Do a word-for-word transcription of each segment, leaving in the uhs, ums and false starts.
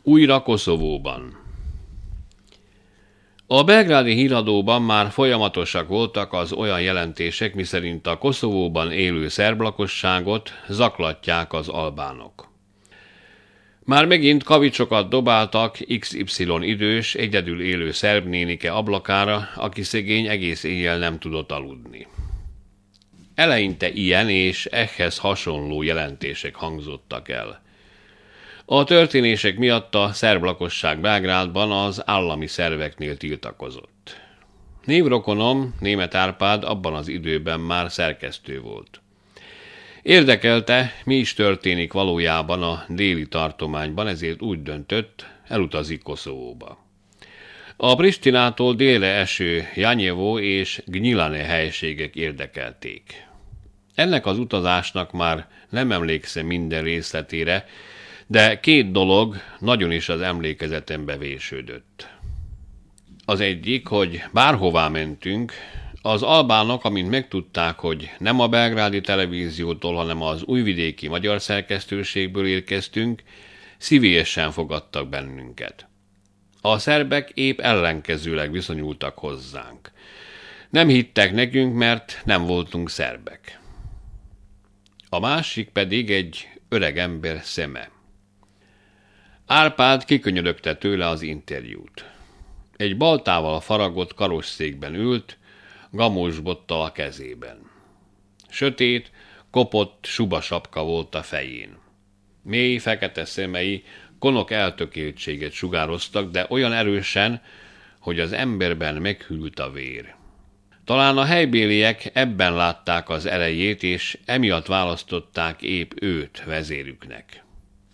Újra Koszovóban. A belgrádi híradóban már folyamatosak voltak az olyan jelentések, miszerint a Koszovóban élő szerb lakosságot zaklatják az albánok. Már megint kavicsokat dobáltak iksz ipszilon idős, egyedül élő szerb nénike ablakára, aki szegény egész éjjel nem tudott aludni. Eleinte ilyen és ehhez hasonló jelentések hangzottak el. A történések miatt a szerb lakosság Belgrádban az állami szerveknél tiltakozott. Névrokonom, Németh Árpád abban az időben már szerkesztő volt. Érdekelte, mi is történik valójában a déli tartományban, ezért úgy döntött, elutazik Koszovóba. A Pristinától délre eső Janjevo és Gnjilane helységek érdekelték. Ennek az utazásnak már nem emlékszem minden részletére, de két dolog nagyon is az emlékezetembe vésődött. Az egyik, hogy bárhová mentünk, az albánok, amint megtudták, hogy nem a belgrádi televíziótól, hanem az újvidéki magyar szerkesztőségből érkeztünk, szívélyesen fogadtak bennünket. A szerbek épp ellenkezőleg viszonyultak hozzánk. Nem hittek nekünk, mert nem voltunk szerbek. A másik pedig egy öreg ember szeme. Árpád kikönyörögte tőle az interjút. Egy baltával faragott karosszékben ült, gamós bottal a kezében. Sötét, kopott suba sapka volt a fején. Mély, fekete szemei konok eltökéltséget sugároztak, de olyan erősen, hogy az emberben meghűlt a vér. Talán a helybéliek ebben látták az erejét, és emiatt választották épp őt vezérüknek.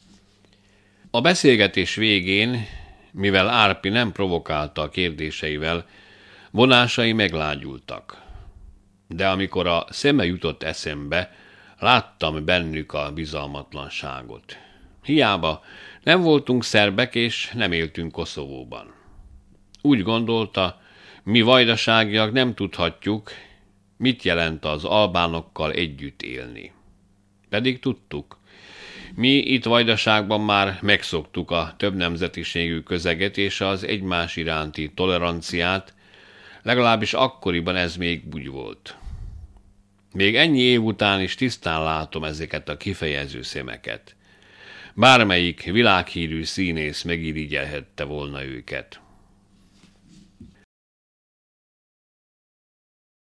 A beszélgetés végén, mivel Árpi nem provokálta a kérdéseivel, vonásai meglágyultak. De amikor a szeme jutott eszembe, láttam bennük a bizalmatlanságot. Hiába nem voltunk szerbek, és nem éltünk Koszovóban. Úgy gondolta, mi vajdaságiak nem tudhatjuk, mit jelent az albánokkal együtt élni. Pedig tudtuk. Mi itt Vajdaságban már megszoktuk a több nemzetiségű közeget és az egymás iránti toleranciát, legalábbis akkoriban ez még úgy volt. Még ennyi év után is tisztán látom ezeket a kifejező szemeket. Bármelyik világhírű színész megirigyelhette volna őket.